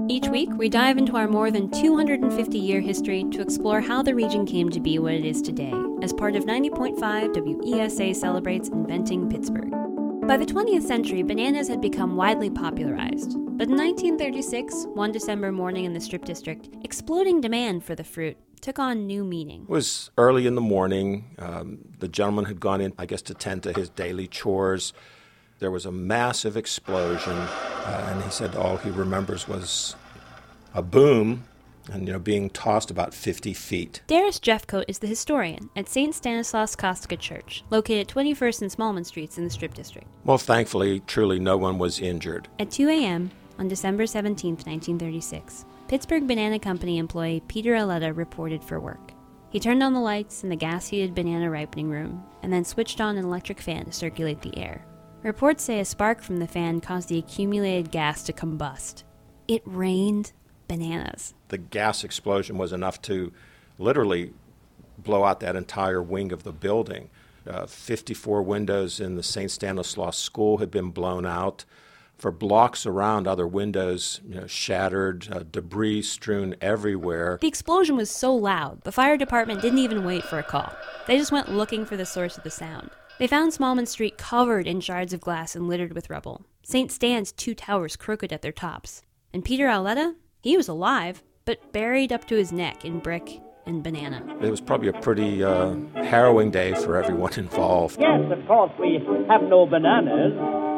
Each week, we dive into our more than 250-year history to explore how the region came to be what it is today, as part of 90.5 WESA celebrates Inventing Pittsburgh. By the 20th century, bananas had become widely popularized. But in 1936, one December morning in the Strip District, exploding demand for the fruit took on new meaning. It was early in the morning. The gentleman had gone in, to tend to his daily chores. There was a massive explosion, and he said all he remembers was a boom and, being tossed about 50 feet. Darius Jeffcoat is the historian at St. Stanislaus Kostka Church, located at 21st and Smallman Streets in the Strip District. Well, thankfully, truly no one was injured. At 2 a.m. on December 17, 1936, Pittsburgh Banana Company employee Peter Aletta reported for work. He turned on the lights in the gas-heated banana ripening room and then switched on an electric fan to circulate the air. Reports say a spark from the fan caused the accumulated gas to combust. It rained bananas. The gas explosion was enough to literally blow out that entire wing of the building. 54 windows in the St. Stanislaus School had been blown out. For blocks around, other windows shattered, debris strewn everywhere. The explosion was so loud, the fire department didn't even wait for a call. They just went looking for the source of the sound. They found Smallman Street covered in shards of glass and littered with rubble. St. Stan's two towers crooked at their tops. And Peter Aletta? He was alive, but buried up to his neck in brick and banana. It was probably a pretty harrowing day for everyone involved. Yes, of course, we have no bananas.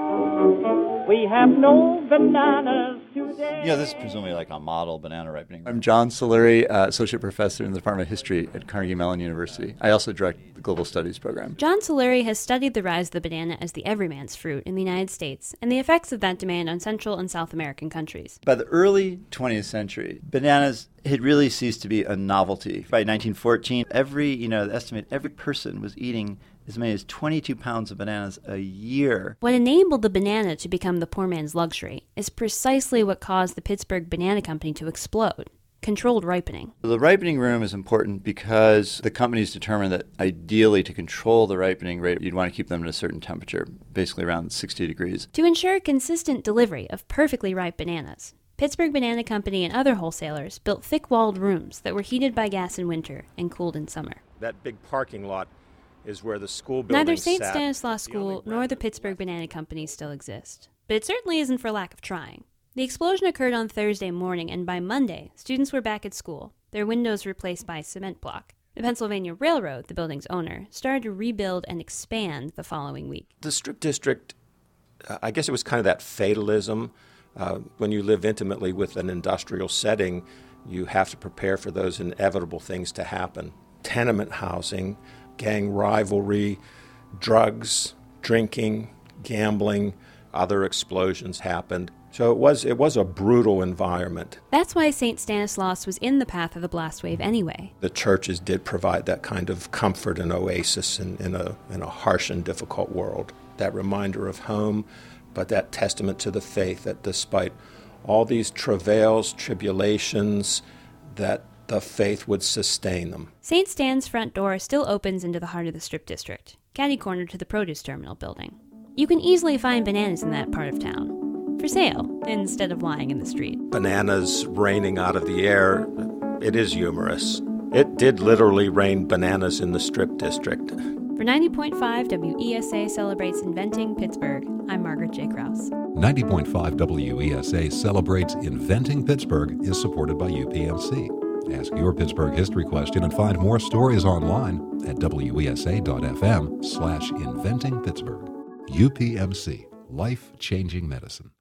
We have no bananas today. This is presumably like a model banana ripening. I'm John Solari, Associate Professor in the Department of History at Carnegie Mellon University. I also direct the Global Studies program. John Solari has studied the rise of the banana as the everyman's fruit in the United States and the effects of that demand on Central and South American countries. By the early 20th century, bananas had really ceased to be a novelty. By 1914, every person was eating as many as 22 pounds of bananas a year. What enabled the banana to become the poor man's luxury is precisely what caused the Pittsburgh Banana Company to explode: controlled ripening. The ripening room is important because the companies determined that ideally to control the ripening rate, you'd want to keep them at a certain temperature, basically around 60 degrees. To ensure consistent delivery of perfectly ripe bananas, Pittsburgh Banana Company and other wholesalers built thick-walled rooms that were heated by gas in winter and cooled in summer. That big parking lot is where the school building Neither St. sat. Stanislaus School nor the Pittsburgh Banana Company still exist. But it certainly isn't for lack of trying. The explosion occurred on Thursday morning, and by Monday, students were back at school, their windows replaced by cement block. The Pennsylvania Railroad, the building's owner, started to rebuild and expand the following week. The Strip District, I guess it was kind of that fatalism. When you live intimately with an industrial setting, you have to prepare for those inevitable things to happen. Tenement housing, gang rivalry, drugs, drinking, gambling, other explosions happened. So it was a brutal environment. That's why St. Stanislaus was in the path of the blast wave anyway. The churches did provide that kind of comfort and oasis in a harsh and difficult world. That reminder of home, but that testament to the faith that despite all these travails, tribulations, that the faith would sustain them. St. Stan's front door still opens into the heart of the Strip District, catty-corner to the produce terminal building. You can easily find bananas in that part of town, for sale, instead of lying in the street. Bananas raining out of the air, it is humorous. It did literally rain bananas in the Strip District. For 90.5 WESA celebrates Inventing Pittsburgh, I'm Margaret J. Krause. 90.5 WESA celebrates Inventing Pittsburgh is supported by UPMC. Ask your Pittsburgh history question and find more stories online at wesa.fm/inventingpittsburgh. UPMC, life-changing medicine.